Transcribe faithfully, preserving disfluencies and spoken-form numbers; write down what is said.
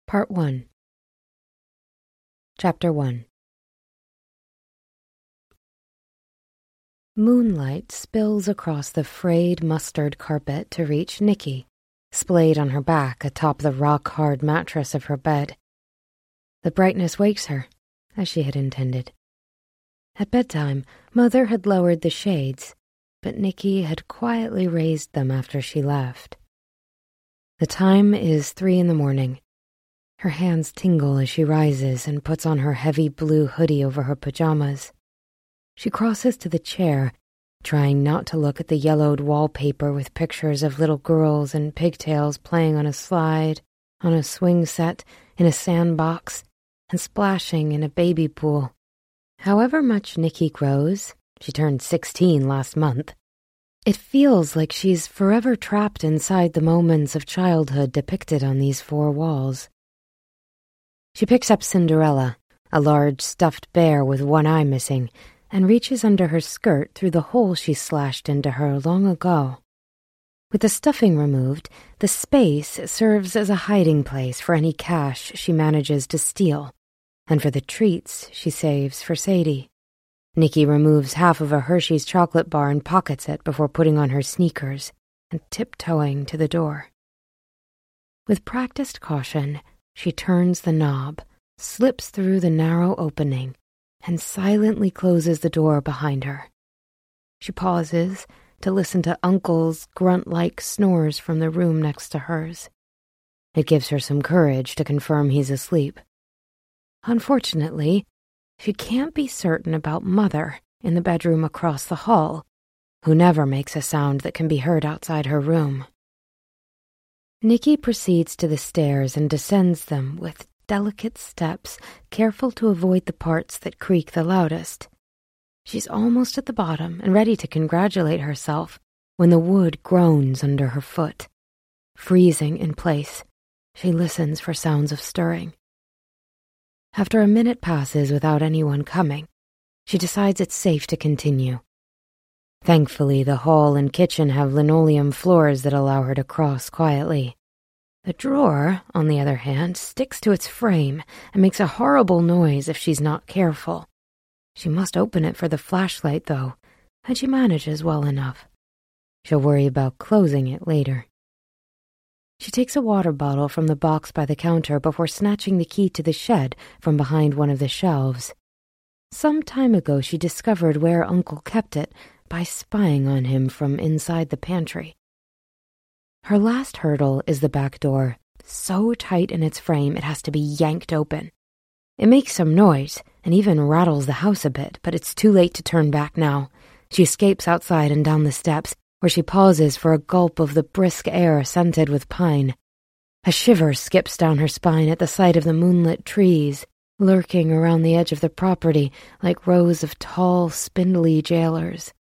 Part one. Chapter one. Moonlight spills across the frayed mustard carpet to reach Nikki, splayed on her back atop the rock-hard mattress of her bed. The brightness wakes her, as she had intended. At bedtime, Mother had lowered the shades, but Nikki had quietly raised them after she left. The time is three in the morning. Her hands tingle as she rises and puts on her heavy blue hoodie over her pajamas. She crosses to the chair, trying not to look at the yellowed wallpaper with pictures of little girls in pigtails playing on a slide, on a swing set, in a sandbox, and splashing in a baby pool. However much Nikki grows, she turned sixteen last month, it feels like she's forever trapped inside the moments of childhood depicted on these four walls. She picks up Cinderella, a large stuffed bear with one eye missing, and reaches under her skirt through the hole she slashed into her long ago. With the stuffing removed, the space serves as a hiding place for any cash she manages to steal, and for the treats she saves for Sadie. Nikki removes half of a Hershey's chocolate bar and pockets it before putting on her sneakers and tiptoeing to the door. With practiced caution, she turns the knob, slips through the narrow opening, and silently closes the door behind her. She pauses to listen to Uncle's grunt-like snores from the room next to hers. It gives her some courage to confirm he's asleep. Unfortunately, she can't be certain about Mother in the bedroom across the hall, who never makes a sound that can be heard outside her room. Nikki proceeds to the stairs and descends them with delicate steps, careful to avoid the parts that creak the loudest. She's almost at the bottom and ready to congratulate herself when the wood groans under her foot. Freezing in place, she listens for sounds of stirring. After a minute passes without anyone coming, she decides it's safe to continue. Thankfully, the hall and kitchen have linoleum floors that allow her to cross quietly. The drawer, on the other hand, sticks to its frame and makes a horrible noise if she's not careful. She must open it for the flashlight, though, and she manages well enough. She'll worry about closing it later. She takes a water bottle from the box by the counter before snatching the key to the shed from behind one of the shelves. Some time ago she discovered where Uncle kept it by spying on him from inside the pantry. Her last hurdle is the back door, so tight in its frame it has to be yanked open. It makes some noise and even rattles the house a bit, but it's too late to turn back now. She escapes outside and down the steps, where she pauses for a gulp of the brisk air scented with pine. A shiver skips down her spine at the sight of the moonlit trees, lurking around the edge of the property like rows of tall, spindly jailers.